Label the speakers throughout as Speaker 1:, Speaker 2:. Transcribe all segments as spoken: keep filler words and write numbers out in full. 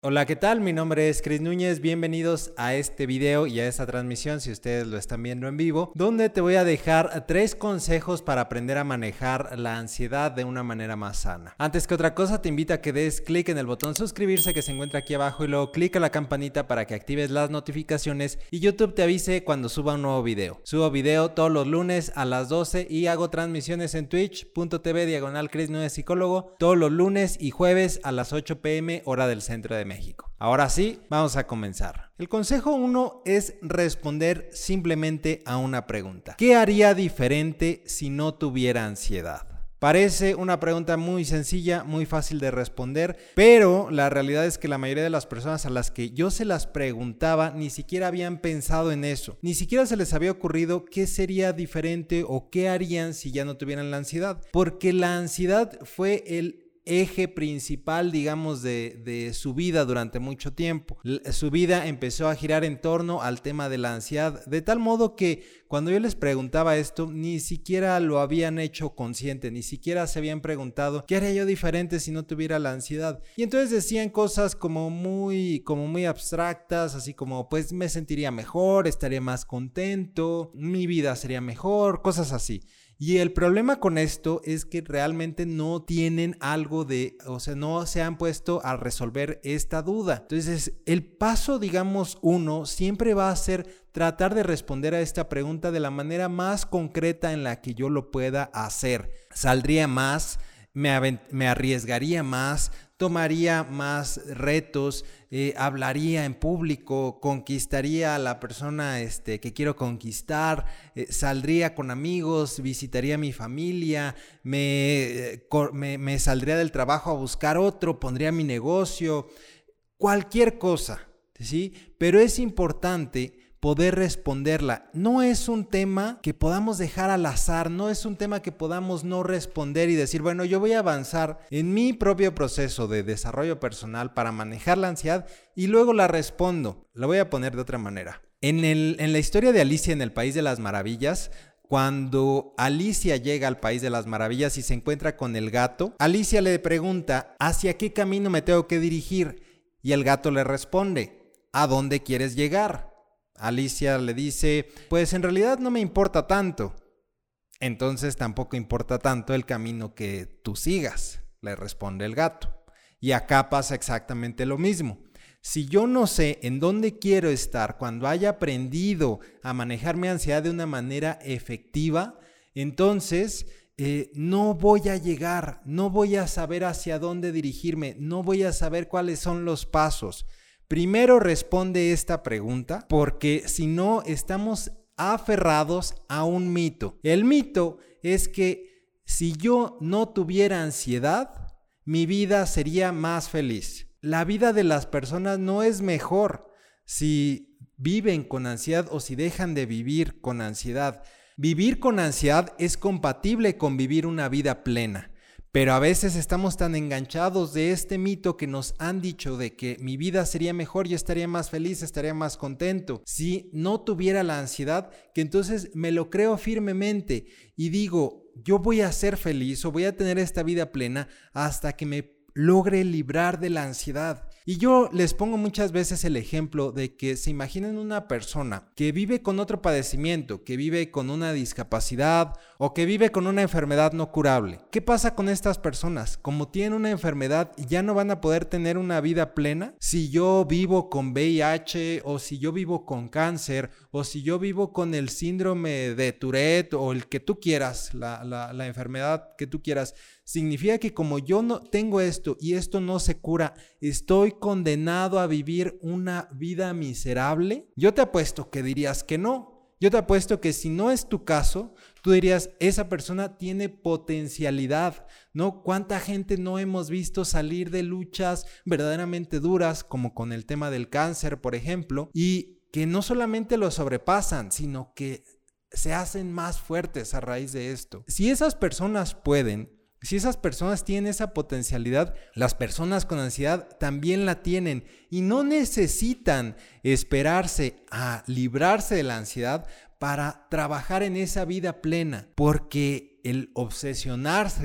Speaker 1: Hola, ¿qué tal? Mi nombre es Chris Núñez, bienvenidos a este video y a esta transmisión si ustedes lo están viendo en vivo, donde te voy a dejar tres consejos para aprender a manejar la ansiedad de una manera más sana. Antes que otra cosa, te invito a que des clic en el botón suscribirse que se encuentra aquí abajo y luego clic a la campanita para que actives las notificaciones y YouTube te avise cuando suba un nuevo video. Subo video todos los lunes a las doce y hago transmisiones en twitch punto tv diagonal Chris Núñez Psicólogo todos los lunes y jueves a las ocho pe eme hora del centro de México. México. Ahora sí, vamos a comenzar. El consejo uno es responder simplemente a una pregunta. ¿Qué haría diferente si no tuviera ansiedad? Parece una pregunta muy sencilla, muy fácil de responder, pero la realidad es que la mayoría de las personas a las que yo se las preguntaba ni siquiera habían pensado en eso. Ni siquiera se les había ocurrido qué sería diferente o qué harían si ya no tuvieran la ansiedad. Porque la ansiedad fue el eje principal, digamos, de, de su vida durante mucho tiempo. L- su vida empezó a girar en torno al tema de la ansiedad, de tal modo que cuando yo les preguntaba esto, ni siquiera lo habían hecho consciente, ni siquiera se habían preguntado ¿qué haría yo diferente si no tuviera la ansiedad? Y entonces decían cosas como muy, como muy abstractas, así como pues me sentiría mejor, estaría más contento, mi vida sería mejor, cosas así. Y el problema con esto es que realmente no tienen algo de, o sea, no se han puesto a resolver esta duda. Entonces, el paso, digamos, uno, siempre va a ser tratar de responder a esta pregunta de la manera más concreta en la que yo lo pueda hacer. Saldría más, me, avent- me arriesgaría más, tomaría más retos, eh, hablaría en público, conquistaría a la persona este, que quiero conquistar, eh, saldría con amigos, visitaría a mi familia, me, eh, cor- me, me saldría del trabajo a buscar otro, pondría mi negocio, cualquier cosa, ¿sí? Pero es importante poder responderla. No es un tema que podamos dejar al azar, no es un tema que podamos no responder y decir, bueno, yo voy a avanzar en mi propio proceso de desarrollo personal para manejar la ansiedad y luego la respondo. La voy a poner de otra manera. En, el, en la historia de Alicia en el País de las Maravillas, cuando Alicia llega al País de las Maravillas y se encuentra con el gato, Alicia le pregunta, ¿hacia qué camino me tengo que dirigir? Y el gato le responde, ¿a dónde quieres llegar? Alicia le dice, pues en realidad no me importa tanto. Entonces tampoco importa tanto el camino que tú sigas, le responde el gato. Y acá pasa exactamente lo mismo. Si yo no sé en dónde quiero estar cuando haya aprendido a manejar mi ansiedad de una manera efectiva, entonces eh, no voy a llegar, no voy a saber hacia dónde dirigirme, no voy a saber cuáles son los pasos. Primero responde esta pregunta porque si no estamos aferrados a un mito. El mito es que si yo no tuviera ansiedad, mi vida sería más feliz. La vida de las personas no es mejor si viven con ansiedad o si dejan de vivir con ansiedad. Vivir con ansiedad es compatible con vivir una vida plena. Pero a veces estamos tan enganchados de este mito que nos han dicho de que mi vida sería mejor, yo estaría más feliz, estaría más contento si no tuviera la ansiedad, que entonces me lo creo firmemente y digo, yo voy a ser feliz o voy a tener esta vida plena hasta que me logre librar de la ansiedad. Y yo les pongo muchas veces el ejemplo de que se imaginen una persona que vive con otro padecimiento, que vive con una discapacidad o que vive con una enfermedad no curable. ¿Qué pasa con estas personas? Como tienen una enfermedad, ¿ya no van a poder tener una vida plena? Si yo vivo con V I H o si yo vivo con cáncer o si yo vivo con el síndrome de Tourette o el que tú quieras, la, la, la enfermedad que tú quieras, significa que como yo no tengo esto y esto no se cura, estoy condenado a vivir una vida miserable. Yo te apuesto que dirías que no. Yo te apuesto que si no es tu caso, tú dirías, esa persona tiene potencialidad, ¿no? ¿Cuánta gente no hemos visto salir de luchas verdaderamente duras, como con el tema del cáncer, por ejemplo, y que no solamente lo sobrepasan, sino que se hacen más fuertes a raíz de esto? Si esas personas pueden, si esas personas tienen esa potencialidad, las personas con ansiedad también la tienen y no necesitan esperarse a librarse de la ansiedad para trabajar en esa vida plena, porque el obsesionarse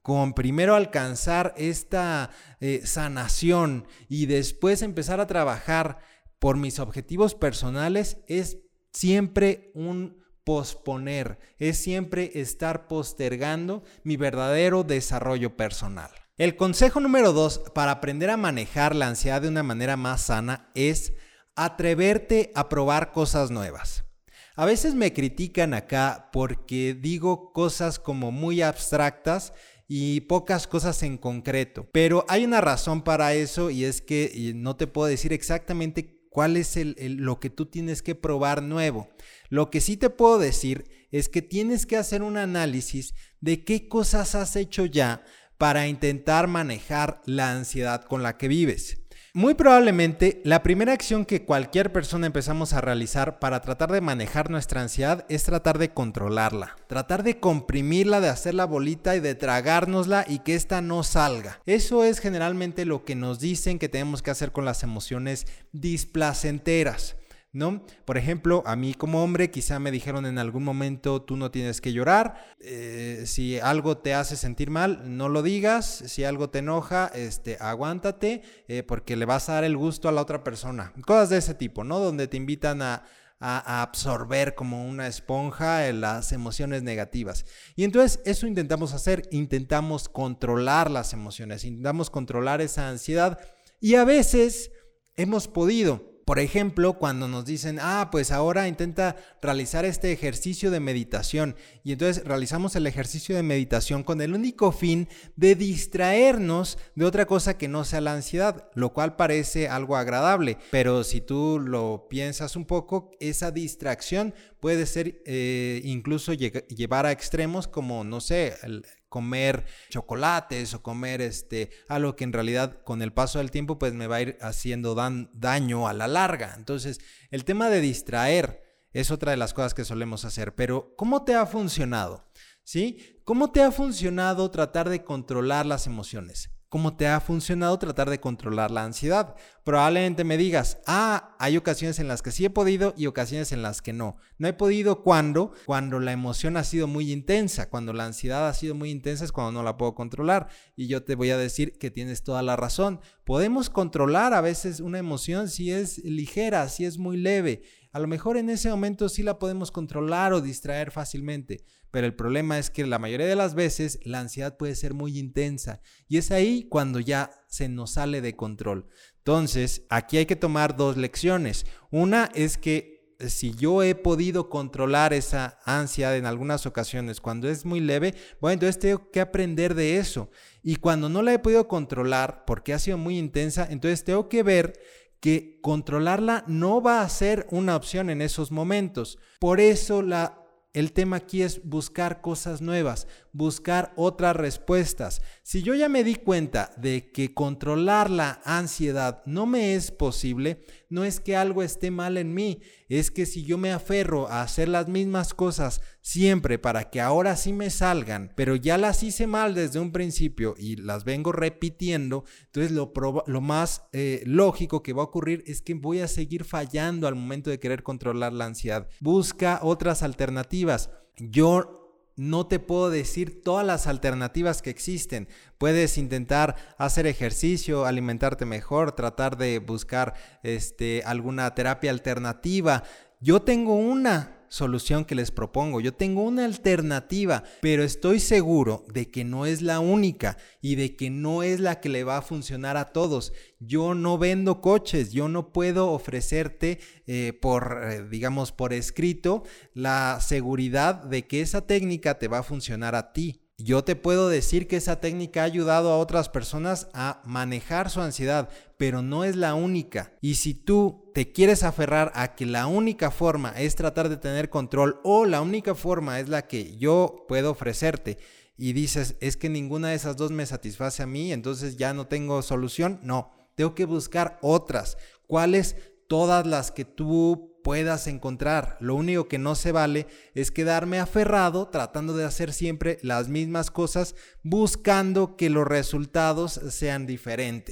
Speaker 1: con primero alcanzar esta eh, sanación y después empezar a trabajar por mis objetivos personales es siempre un posponer, es siempre estar postergando mi verdadero desarrollo personal. El consejo número dos para aprender a manejar la ansiedad de una manera más sana es atreverte a probar cosas nuevas. A veces me critican acá porque digo cosas como muy abstractas y pocas cosas en concreto, pero hay una razón para eso y es que no te puedo decir exactamente cuál es el, el, lo que tú tienes que probar nuevo. Lo que sí te puedo decir es que tienes que hacer un análisis de qué cosas has hecho ya para intentar manejar la ansiedad con la que vives. Muy probablemente la primera acción que cualquier persona empezamos a realizar para tratar de manejar nuestra ansiedad es tratar de controlarla, tratar de comprimirla, de hacerla bolita y de tragárnosla y que ésta no salga. Eso es generalmente lo que nos dicen que tenemos que hacer con las emociones displacenteras, ¿no? Por ejemplo, a mí como hombre quizá me dijeron en algún momento tú no tienes que llorar, eh, si algo te hace sentir mal no lo digas, si algo te enoja este, aguántate eh, porque le vas a dar el gusto a la otra persona, cosas de ese tipo, ¿no? Donde te invitan a, a, a absorber como una esponja las emociones negativas y entonces eso intentamos hacer, intentamos controlar las emociones, intentamos controlar esa ansiedad y a veces hemos podido. Por ejemplo, cuando nos dicen, ah, pues ahora intenta realizar este ejercicio de meditación y entonces realizamos el ejercicio de meditación con el único fin de distraernos de otra cosa que no sea la ansiedad, lo cual parece algo agradable, pero si tú lo piensas un poco, esa distracción puede ser eh, incluso lleg- llevar a extremos como, no sé, el comer chocolates o comer este, algo que en realidad con el paso del tiempo pues me va a ir haciendo dan, daño a la larga. Entonces el tema de distraer es otra de las cosas que solemos hacer, pero ¿cómo te ha funcionado? ¿Sí? ¿Cómo te ha funcionado tratar de controlar las emociones? ¿Cómo te ha funcionado tratar de controlar la ansiedad? Probablemente me digas, ah, hay ocasiones en las que sí he podido y ocasiones en las que no. No he podido cuando, cuando la emoción ha sido muy intensa, cuando la ansiedad ha sido muy intensa es cuando no la puedo controlar. Y yo te voy a decir que tienes toda la razón. Podemos controlar a veces una emoción si es ligera, si es muy leve. A lo mejor en ese momento sí la podemos controlar o distraer fácilmente, pero el problema es que la mayoría de las veces la ansiedad puede ser muy intensa y es ahí cuando ya se nos sale de control. Entonces, aquí hay que tomar dos lecciones. Una es que si yo he podido controlar esa ansiedad en algunas ocasiones cuando es muy leve, bueno, entonces tengo que aprender de eso. Y cuando no la he podido controlar porque ha sido muy intensa, entonces tengo que ver que controlarla no va a ser una opción en esos momentos. Por eso la, el tema aquí es buscar cosas nuevas, buscar otras respuestas. Si yo ya me di cuenta de que controlar la ansiedad no me es posible, no es que algo esté mal en mí, es que si yo me aferro a hacer las mismas cosas siempre para que ahora sí me salgan, pero ya las hice mal desde un principio y las vengo repitiendo, entonces lo, proba- lo más eh, lógico que va a ocurrir es que voy a seguir fallando al momento de querer controlar la ansiedad. Busca otras alternativas. Yo no te puedo decir todas las alternativas que existen. Puedes intentar hacer ejercicio, alimentarte mejor, tratar de buscar este, alguna terapia alternativa. Yo tengo una solución que les propongo, yo tengo una alternativa, pero estoy seguro de que no es la única y de que no es la que le va a funcionar a todos. Yo no vendo coches, yo no puedo ofrecerte eh, por, eh, digamos, por escrito la seguridad de que esa técnica te va a funcionar a ti. Yo te puedo decir que esa técnica ha ayudado a otras personas a manejar su ansiedad, pero no es la única. Y si tú te quieres aferrar a que la única forma es tratar de tener control o la única forma es la que yo puedo ofrecerte y dices, es que ninguna de esas dos me satisface a mí, entonces ya no tengo solución, no, tengo que buscar otras. ¿Cuáles? Todas las que tú puedas encontrar. Lo único que no se vale es quedarme aferrado tratando de hacer siempre las mismas cosas buscando que los resultados sean diferentes.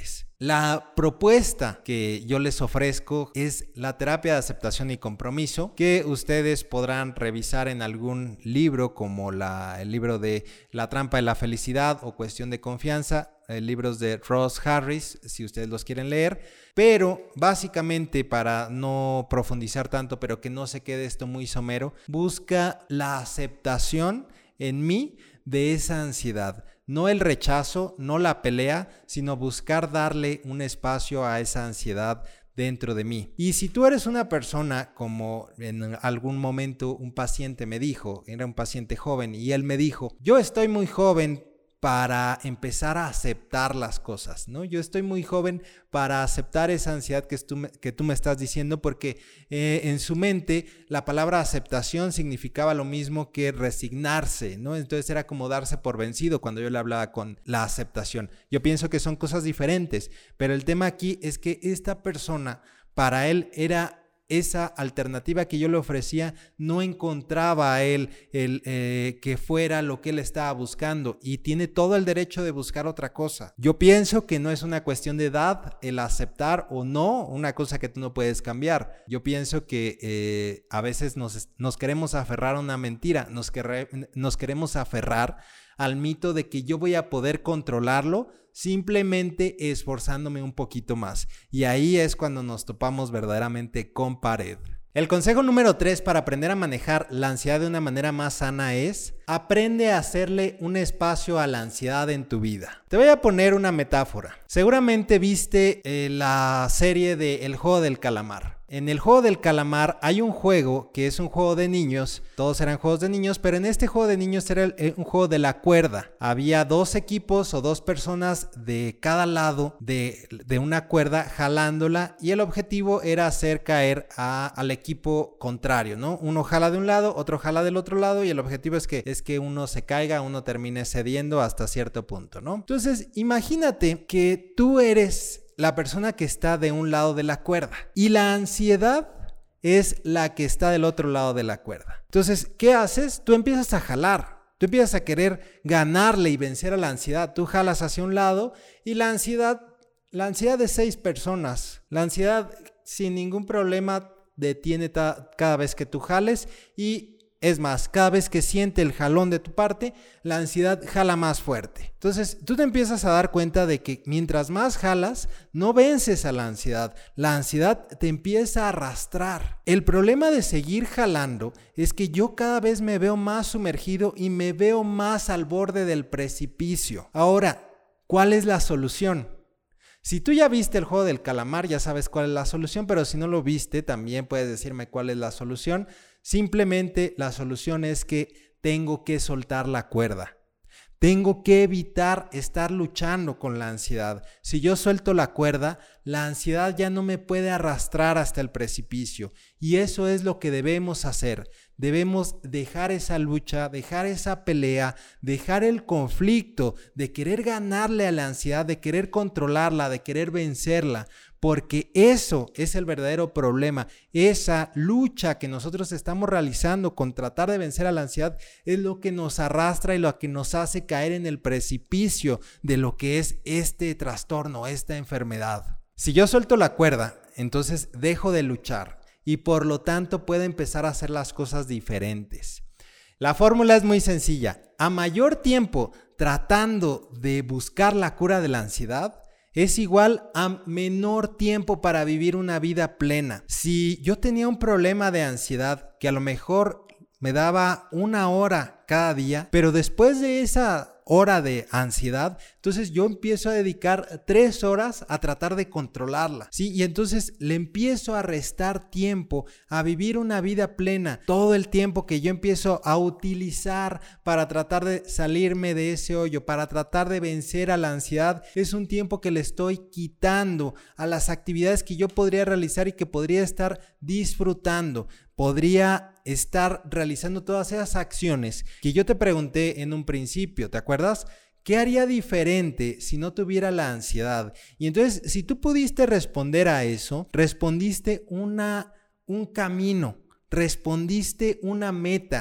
Speaker 1: La propuesta que yo les ofrezco es la terapia de aceptación y compromiso, que ustedes podrán revisar en algún libro como la, el libro de La trampa de la felicidad o Cuestión de confianza, eh, libros de Ross Harris, si ustedes los quieren leer. Pero básicamente, para no profundizar tanto, pero que no se quede esto muy somero, busca la aceptación en mí de esa ansiedad. No el rechazo, no la pelea, sino buscar darle un espacio a esa ansiedad dentro de mí. Y si tú eres una persona, como en algún momento un paciente me dijo, era un paciente joven, y él me dijo, yo estoy muy joven para empezar a aceptar las cosas, ¿no? Yo estoy muy joven para aceptar esa ansiedad que tú me, que tú me estás diciendo, porque eh, en su mente la palabra aceptación significaba lo mismo que resignarse, ¿no? Entonces era como darse por vencido cuando yo le hablaba con la aceptación. Yo pienso que son cosas diferentes, pero el tema aquí es que esta persona, para él era esa alternativa que yo le ofrecía, no encontraba a él el, eh, que fuera lo que él estaba buscando, y tiene todo el derecho de buscar otra cosa. Yo pienso que no es una cuestión de edad el aceptar o no una cosa que tú no puedes cambiar. Yo pienso que eh, a veces nos, nos queremos aferrar a una mentira, nos, querre, nos queremos aferrar al mito de que yo voy a poder controlarlo simplemente esforzándome un poquito más. Y ahí es cuando nos topamos verdaderamente con pared. El consejo número tres para aprender a manejar la ansiedad de una manera más sana es: aprende a hacerle un espacio a la ansiedad en tu vida. Te voy a poner una metáfora. Seguramente viste eh, la serie de El Juego del Calamar. En El Juego del Calamar hay un juego que es un juego de niños, todos eran juegos de niños, pero en este juego de niños era el, un juego de la cuerda. Había dos equipos o dos personas de cada lado de, de una cuerda jalándola, y el objetivo era hacer caer a, al equipo contrario, ¿no? Uno jala de un lado, otro jala del otro lado, y el objetivo es que, es que uno se caiga, uno termine cediendo hasta cierto punto, ¿no? Entonces, imagínate que tú eres la persona que está de un lado de la cuerda y la ansiedad es la que está del otro lado de la cuerda. Entonces, ¿qué haces? Tú empiezas a jalar, tú empiezas a querer ganarle y vencer a la ansiedad. Tú jalas hacia un lado y la ansiedad, la ansiedad de seis personas, la ansiedad sin ningún problema detiene ta- cada vez que tú jales, y es más, cada vez que siente el jalón de tu parte, la ansiedad jala más fuerte. Entonces, tú te empiezas a dar cuenta de que mientras más jalas, no vences a la ansiedad. La ansiedad te empieza a arrastrar. El problema de seguir jalando es que yo cada vez me veo más sumergido y me veo más al borde del precipicio. Ahora, ¿cuál es la solución? Si tú ya viste El Juego del Calamar, ya sabes cuál es la solución, pero si no lo viste, también puedes decirme cuál es la solución. Simplemente la solución es que tengo que soltar la cuerda. Tengo que evitar estar luchando con la ansiedad. Si yo suelto la cuerda, la ansiedad ya no me puede arrastrar hasta el precipicio. Y eso es lo que debemos hacer. Debemos dejar esa lucha, dejar esa pelea, dejar el conflicto de querer ganarle a la ansiedad, de querer controlarla, de querer vencerla. Porque eso es el verdadero problema. Esa lucha que nosotros estamos realizando con tratar de vencer a la ansiedad es lo que nos arrastra y lo que nos hace caer en el precipicio de lo que es este trastorno, esta enfermedad. Si yo suelto la cuerda, entonces dejo de luchar y por lo tanto puedo empezar a hacer las cosas diferentes. La fórmula es muy sencilla. A mayor tiempo tratando de buscar la cura de la ansiedad, es igual a menor tiempo para vivir una vida plena. Si yo tenía un problema de ansiedad que a lo mejor me daba una hora cada día, pero después de esa hora de ansiedad, entonces yo empiezo a dedicar tres horas a tratar de controlarla, ¿sí? Y entonces le empiezo a restar tiempo a vivir una vida plena. Todo el tiempo que yo empiezo a utilizar para tratar de salirme de ese hoyo, para tratar de vencer a la ansiedad, es un tiempo que le estoy quitando a las actividades que yo podría realizar y que podría estar disfrutando. Podría estar realizando todas esas acciones que yo te pregunté en un principio, ¿te acuerdas? ¿Qué haría diferente si no tuviera la ansiedad? Y entonces, si tú pudiste responder a eso, respondiste una, un camino, respondiste una meta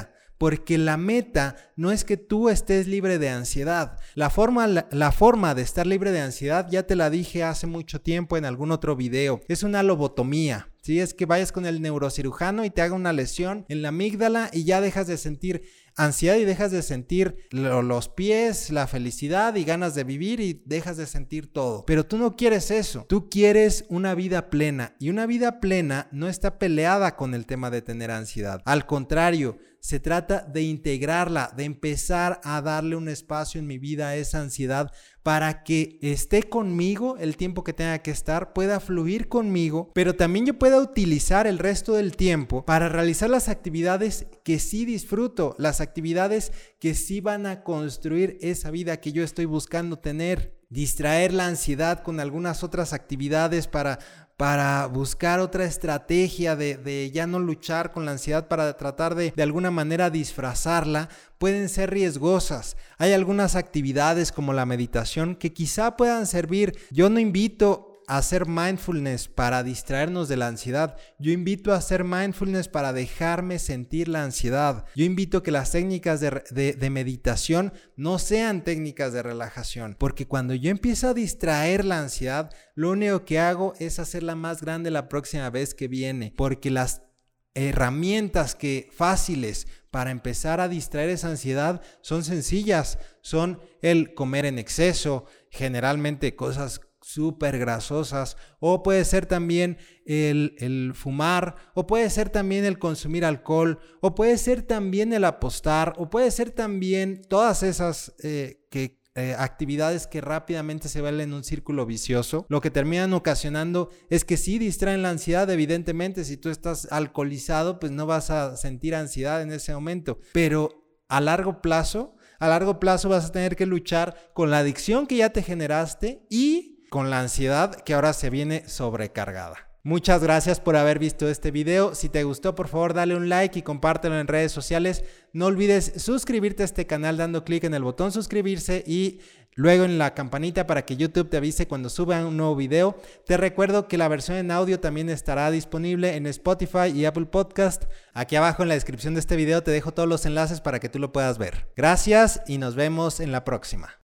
Speaker 1: porque la meta no es que tú estés libre de ansiedad. La forma, la, la forma de estar libre de ansiedad ya te la dije hace mucho tiempo en algún otro video. Es una lobotomía. Sí, es que vayas con el neurocirujano y te haga una lesión en la amígdala y ya dejas de sentir ansiedad y dejas de sentir lo, los pies, la felicidad y ganas de vivir y dejas de sentir todo. Pero tú no quieres eso. Tú quieres una vida plena y una vida plena no está peleada con el tema de tener ansiedad. Al contrario, se trata de integrarla, de empezar a darle un espacio en mi vida a esa ansiedad para que esté conmigo el tiempo que tenga que estar, pueda fluir conmigo, pero también yo pueda utilizar el resto del tiempo para realizar las actividades que sí disfruto, las actividades que sí van a construir esa vida que yo estoy buscando tener. Distraer la ansiedad con algunas otras actividades para... para buscar otra estrategia de, de ya no luchar con la ansiedad, para tratar de de alguna manera disfrazarla, pueden ser riesgosas. Hay algunas actividades como la meditación que quizá puedan servir. Yo no invito a hacer mindfulness para distraernos de la ansiedad. Yo invito a hacer mindfulness para dejarme sentir la ansiedad. Yo invito a que las técnicas de, de, de meditación no sean técnicas de relajación, porque cuando yo empiezo a distraer la ansiedad, lo único que hago es hacerla más grande la próxima vez que viene, porque las herramientas que fáciles para empezar a distraer esa ansiedad son sencillas, son el comer en exceso, generalmente cosas súper grasosas, o puede ser también el, el fumar, o puede ser también el consumir alcohol, o puede ser también el apostar, o puede ser también todas esas eh, que Eh, actividades que rápidamente se vuelven en un círculo vicioso. Lo que terminan ocasionando es que sí distraen la ansiedad. Evidentemente, si tú estás alcoholizado, pues no vas a sentir ansiedad en ese momento, pero a largo plazo, a largo plazo vas a tener que luchar con la adicción que ya te generaste y con la ansiedad que ahora se viene sobrecargada. Muchas gracias por haber visto este video. Si te gustó, por favor dale un like y compártelo en redes sociales. No olvides suscribirte a este canal dando clic en el botón suscribirse y luego en la campanita para que YouTube te avise cuando suba un nuevo video. Te recuerdo que la versión en audio también estará disponible en Spotify y Apple Podcast. Aquí abajo en la descripción de este video te dejo todos los enlaces para que tú lo puedas ver. Gracias y nos vemos en la próxima.